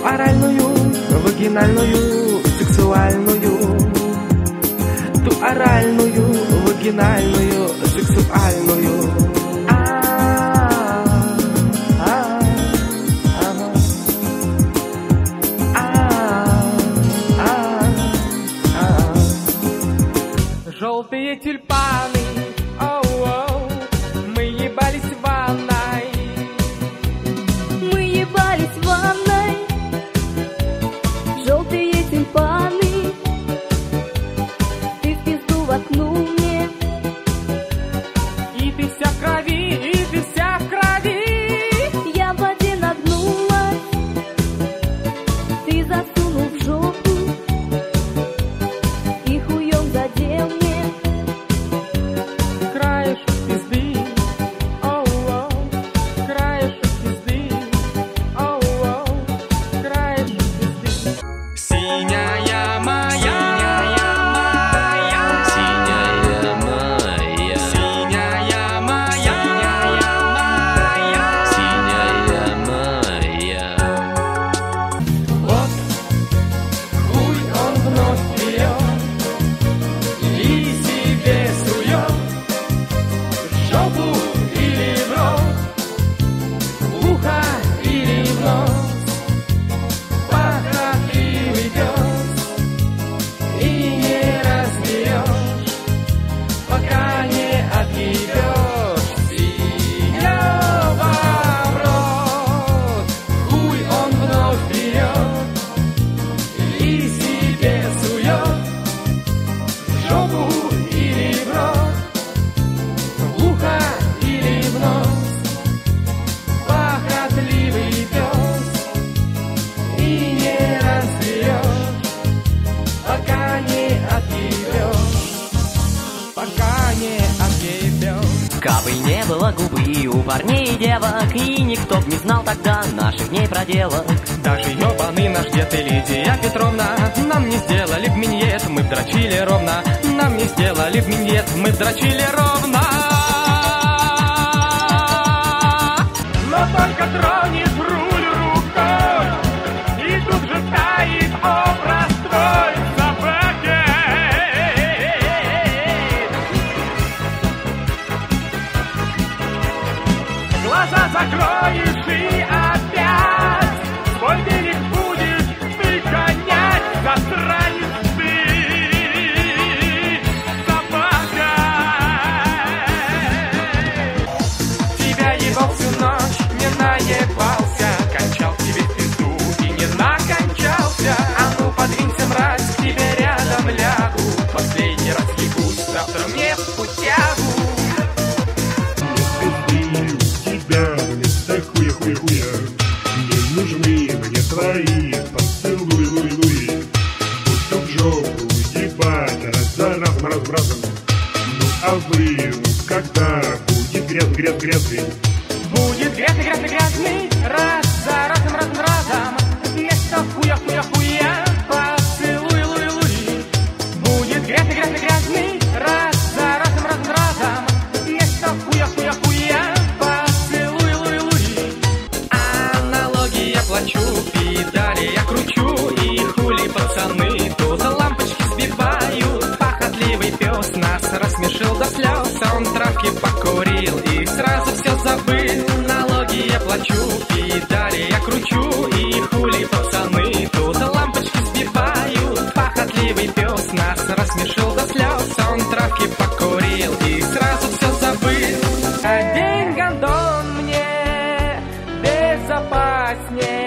оральную, вагинальную, сексуальную. Ту оральную, вагинальную, сексуальную. Желтые тюльпаны, оу-оу, мы ебались в ванной. Мы ебались в ванной. Желтые тюльпаны, ты в пизду воткнул мне. И ты вся в крови, и ты вся в крови. Я в воде нагнулась, ты засунул в жопу и хуем задел мне. Краешек пизды, оу-оу, краешек пизды, оу-оу, краешек пизды. Синяя моя, Синяя моя, синяя моя, синяя моя. вот хуй он вновь берет и себе сует в жопу или в рот, в ухо или в нос. Похотливый пес, и не разберешь, пока не отъебешь ее в рот. Хуй он вновь берет и себе сует в жопу или в рот, в ухо или в нос. Похотливый пес, и не разберешь, пока не отъебешь, пока не отъебешь. Капы не было губы у парней и девок, и никто б не знал тогда наших дней проделок. Даже ёбаный наш дед и Лидия Петровна нам не сделали б миньет, мы б дрочили ровно. Нам не сделали б миньет, мы б дрочили ровно. Но только тронет руль рукой, и тут же тает образ твой в собаке. Глаза закроешь и опять свой берег будешь ты гонять, засранец ты, собака. Тебя ебал всю ночь, не наебался, кончал тебе в пизду и не накончался. А ну подвинься, мразь, к тебе рядом лягу, последний раз ебусь, завтра мне в путягу. Тебя вместо хуя-хуя-хуя не нужны мне твои поцелуи, луи-луи. Будто в жопу ебать раз за разом. Ну а вы, когда будет грязный? Будет грязный, раз за разом. Вместо хуя-хуя-хуя поцелуй, луи-луи. Будет грязный, раз за разом. Вместо хуя-хуя-хуя поцелуй, луи-луи. Аналоги я плачу, педали я кручу, и хули пацаны тут лампочки сбивают. Похотливый пес нас рассмешил до слез, он травки покурил и сразу все забыл. Налоги я плачу, педали я кручу, и хули пацаны тут лампочки сбивают. Похотливый пес нас рассмешил до слез, он травки покурил и сразу все забыл. Один гондон мне безопаснее.